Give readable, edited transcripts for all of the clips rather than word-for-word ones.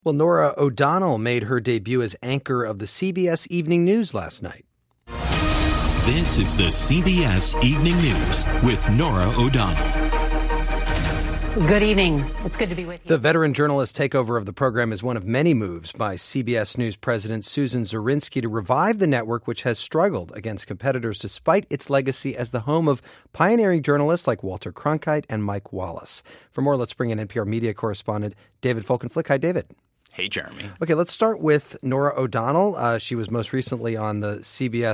Well, Norah O'Donnell made her debut as anchor of the CBS Evening News last night. This is the CBS Evening News with Norah O'Donnell. Good evening. It's good to be with you. The veteran journalist takeover of the program is one of many moves by CBS News President Susan Zirinsky to revive the network, which has struggled against competitors despite its legacy as the home of pioneering journalists like Walter Cronkite and Mike Wallace. For more, let's bring in NPR media correspondent David Folkenflik. Hi, David. Hey, Jeremy. Okay, let's start with Norah O'Donnell. She was most recently on the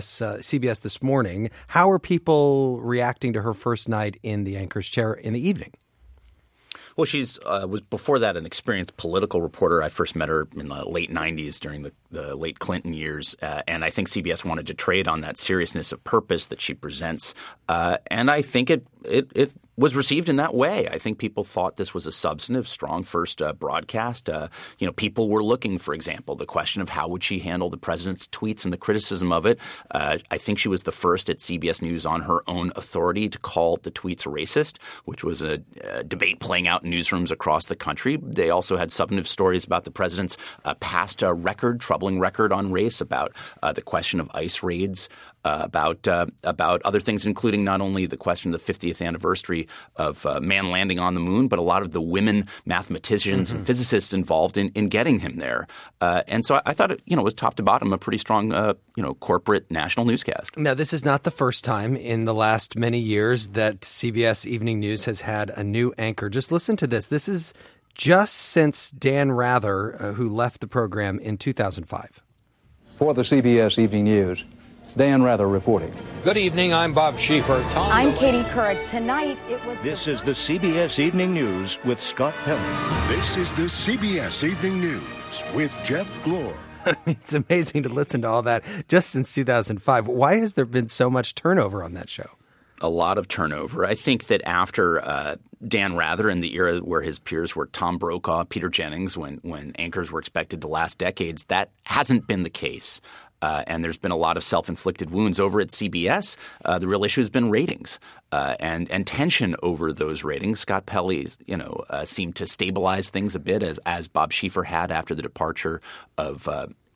CBS This Morning. How are people reacting to her first night in the anchor's chair in the evening? Well, she's was before that an experienced political reporter. I first met her in the late 90s during the late Clinton years. And I think CBS wanted to trade on that seriousness of purpose that she presents. And I think it was received in that way. I think people thought this was a substantive, strong first broadcast. People were looking, for example, the question of how would she handle the president's tweets and the criticism of it. I think she was the first at CBS News on her own authority to call the tweets racist, which was a debate playing out in newsrooms across the country. They also had substantive stories about the president's past troubling record on race, about the question of ICE raids, about other things, including not only the question of the 50th anniversary of man landing on the moon, but a lot of the women mathematicians and physicists involved in getting him there. And so I thought it was top to bottom a pretty strong corporate national newscast. Now, this is not the first time in the last many years that CBS Evening News has had a new anchor. Just listen to this. This is just since Dan Rather, who left the program in 2005. For the CBS Evening News, Dan Rather reporting. Good evening, I'm Bob Schieffer. I'm Katie Couric. Tonight it was... This is the CBS Evening News with Scott Pelley. This is the CBS Evening News with Jeff Glor. It's amazing to listen to all that just since 2005. Why has there been so much turnover on that show? A lot of turnover. I think that after Dan Rather in the era where his peers were Tom Brokaw, Peter Jennings, when anchors were expected to last decades, that hasn't been the case. And there's been a lot of self-inflicted wounds over at CBS. The real issue has been ratings and tension over those ratings. Scott Pelley, seemed to stabilize things a bit as Bob Schieffer had after the departure of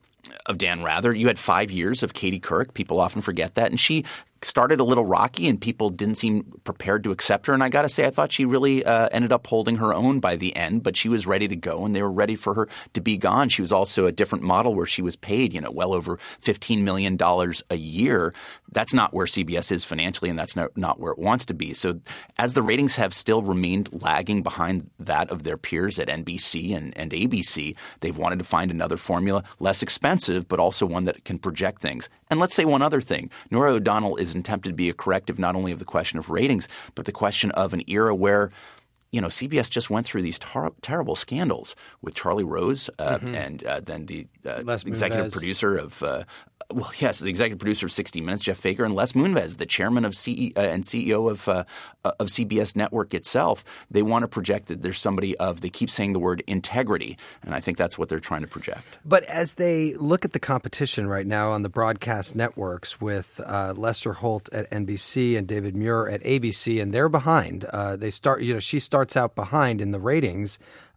Dan Rather. You had 5 years of Katie Couric. People often forget that. And she started a little rocky and people didn't seem prepared to accept her. And I got to say, I thought she really ended up holding her own by the end, but she was ready to go and they were ready for her to be gone. She was also a different model where she was paid, well over $15 million a year. That's not where CBS is financially and that's not where it wants to be. So as the ratings have still remained lagging behind that of their peers at NBC and ABC, they've wanted to find another formula, less expensive, but also one that can project things. And let's say one other thing. Norah O'Donnell is attempted to be a corrective not only of the question of ratings, but the question of an era where CBS just went through these terrible scandals with Charlie Rose and then the executive producer of the executive producer of 60 Minutes, Jeff Fager, and Les Moonves, the chairman of and CEO of CBS Network itself. They want to project that there's somebody they keep saying the word integrity, and I think that's what they're trying to project. But as they look at the competition right now on the broadcast networks with Lester Holt at NBC and David Muir at ABC, and they're behind. She starts out behind in the ratings.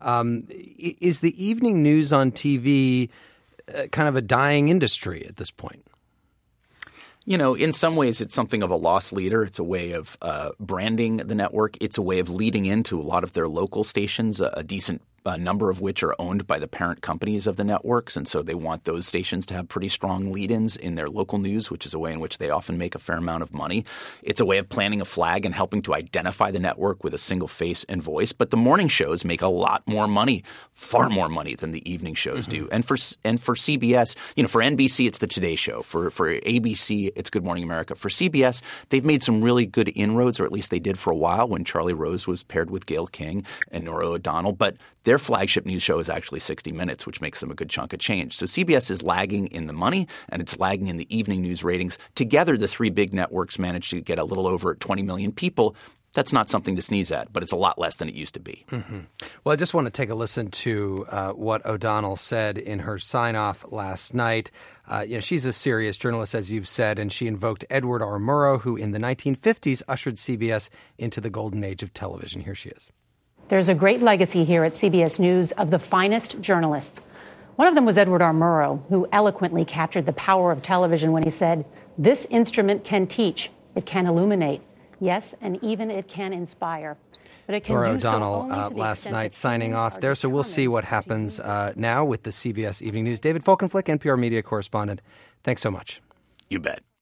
Is the evening news on TV kind of a dying industry at this point? In some ways, it's something of a lost leader. It's a way of branding the network. It's a way of leading into a lot of their local stations, a decent number of which are owned by the parent companies of the networks. And so they want those stations to have pretty strong lead-ins in their local news, which is a way in which they often make a fair amount of money. It's a way of planting a flag and helping to identify the network with a single face and voice. But the morning shows make a lot more money, far more money than the evening shows do. And for CBS, for NBC, it's the Today Show. For ABC, it's Good Morning America. For CBS, they've made some really good inroads, or at least they did for a while when Charlie Rose was paired with Gayle King and Norah O'Donnell. But their flagship news show is actually 60 Minutes, which makes them a good chunk of change. So CBS is lagging in the money and it's lagging in the evening news ratings. Together, the three big networks managed to get a little over 20 million people. That's not something to sneeze at, but it's a lot less than it used to be. Mm-hmm. Well, I just want to take a listen to what O'Donnell said in her sign-off last night. She's a serious journalist, as you've said, and she invoked Edward R. Murrow, who in the 1950s ushered CBS into the golden age of television. Here she is. There's a great legacy here at CBS News of the finest journalists. One of them was Edward R. Murrow, who eloquently captured the power of television when he said, "This instrument can teach, it can illuminate, yes, and even it can inspire." But it can Norah do so O'Donnell only to the last extent night that signing humans off are there. So we'll see what happens now with the CBS Evening News. David Folkenflik, NPR media correspondent. Thanks so much. You bet.